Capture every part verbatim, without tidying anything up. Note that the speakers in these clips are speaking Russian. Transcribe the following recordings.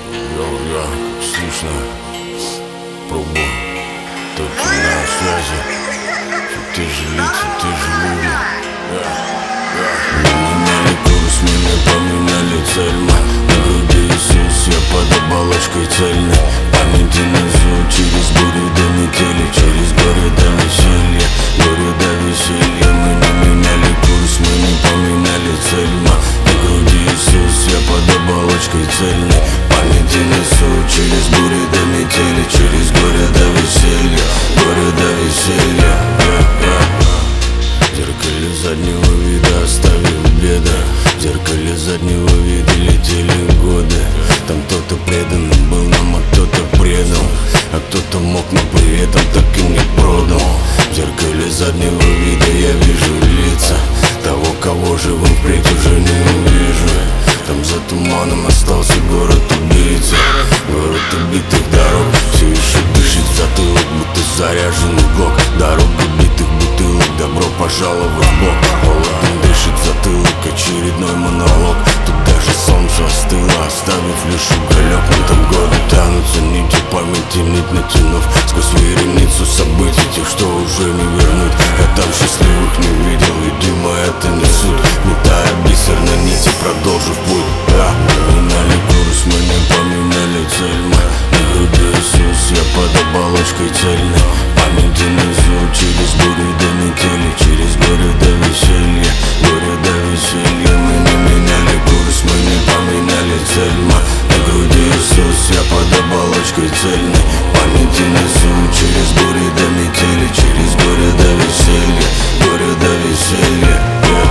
Йо-йо, как слышно? Пробую. Только на связи. Все те же лица, те же люди. Мы меняли курс, меня поменяли цель. На груди Иисус, я под оболочкой цельный. Памяти несу через бурю до метели, через горе до веселья, горе до веселья. Мы не меняли курс, мы не поменяли цель. На груди Иисус, я под оболочкой цельный. Памяти несу через бурю до метели, через горе до веселья, горе до веселья. В зеркале заднего вида оставив беда, в зеркале заднего вида летели годы. Там кто-то преданным был нам, а кто-то предал, а кто-то мог, но при этом так и не продал. В зеркале заднего вида я вижу лица того, кого живым впредь уже не увижу. Там за туманом остался город убийца, город убитых дорог. Все еще дышит в затылок, будто заряженный глок. Дорог убитых бутылок, добро пожаловать в бок. Холодом дышит в затылок, очередной монолог. Тут даже солнце остыло, оставив лишь уголек. Но там годы тянутся, нити памяти, нить натянув сквозь вереницу событий, тех, что уже не вернуть. Я там счастливых не видел, видимо это не суть. Метая бисер на нити, продолжив путь. Да, поменяли курс, мы не поменяли цель. Мы на груди Иисус, я под оболочкой цельный. Памяти несу через бурю до метели, через горе до веселья, горе до веселья. Мы не меняли курс, мы не поменяли цель. Мы на груди Иисус, я под оболочкой цельный. Памяти несу через бурю до метели, через горе до веселья, горе до веселья.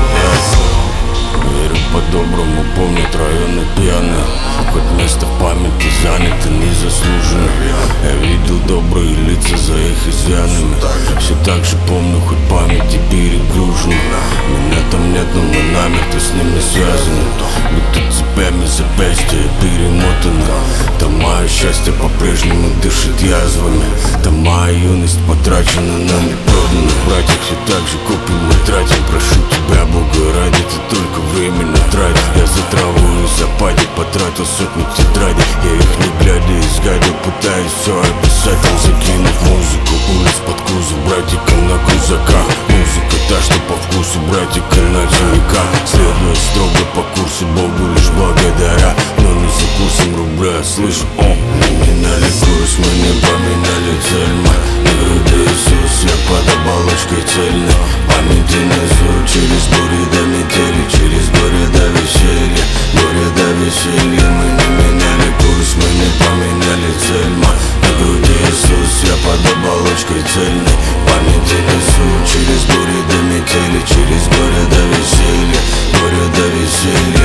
Верю по-доброму, помнят районы пьяные, хоть место в памяти занято незаслуженно. Я видел добрые лица за их изъянами, все так же помню, хоть памяти перегружены. Меня там нет, но мы намертво с ними связаны, будто цепями запястья перемотаны. Там мое счастье по-прежнему дышит язвами, там моя юность потрачена, но не продана. Братьев все так же копим, мы тратим. Прошу тебя, Бога ради, ты только временно трать. Я за траву и за пади потратил сотни тетрадей. Я их не глядя изгадил, пытаюсь все описать. Там закинув музыку, улиц под кузов, братика на крузаках. Музыка та, что по вкусу братика на челиках. Следуя строго по курсу, Богу лишь благодаря, но не за курсом рубля, слышь, о. Мы меняли курс, мы не поменяли цель. Мы на груди Иисус, я под оболочкой цельный. Памяти несу через бури до метели, через горе до веселья, горе до веселья. Мы не меняли курс, мы не поменяли цель. Мы на груди Иисус, я под оболочкой цельный. Памяти несу через бури до метели, через горе до веселья, горе до веселья.